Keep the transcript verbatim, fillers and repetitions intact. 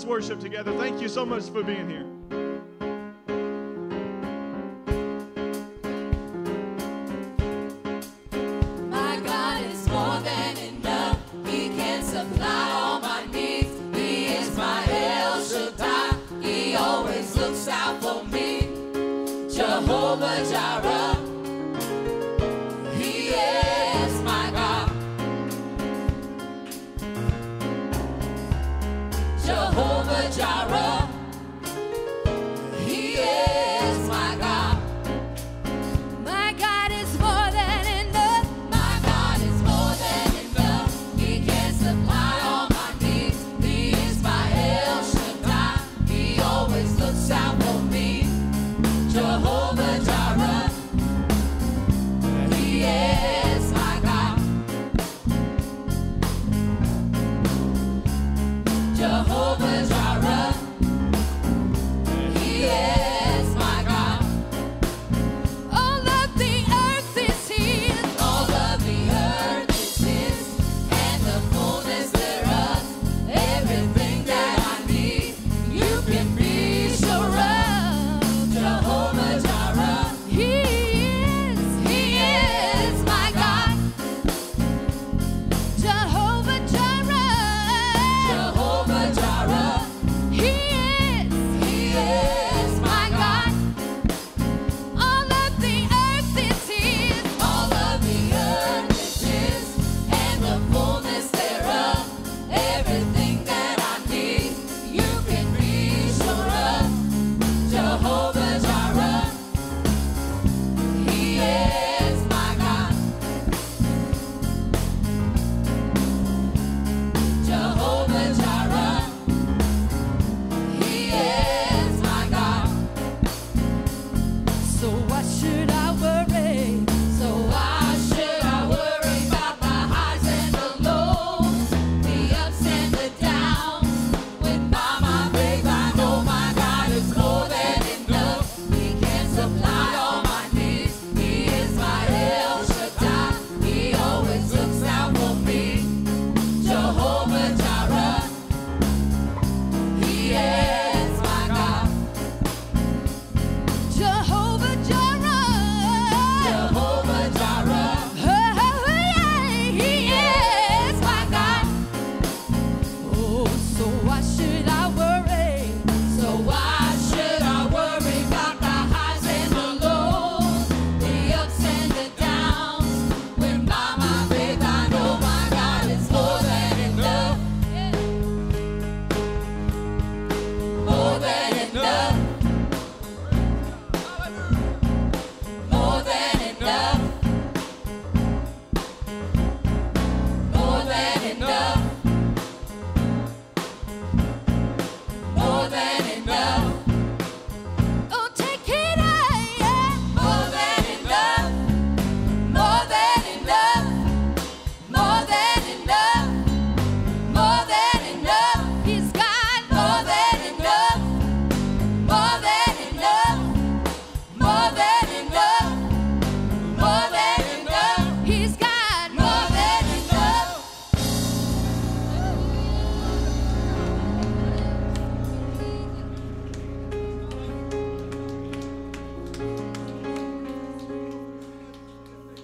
Let's worship together. Thank you so much for being here. My God is more than enough. He can supply all my needs. He is my El Shaddai. He always looks out for me. Jehovah Jireh. He is my God. Jehovah Jireh. He is my God. My God is more than enough. My God is more than enough. He can supply all my needs. He is my El Shaddai. He always looks out for me. Jehovah Jireh. He is my God. Jehovah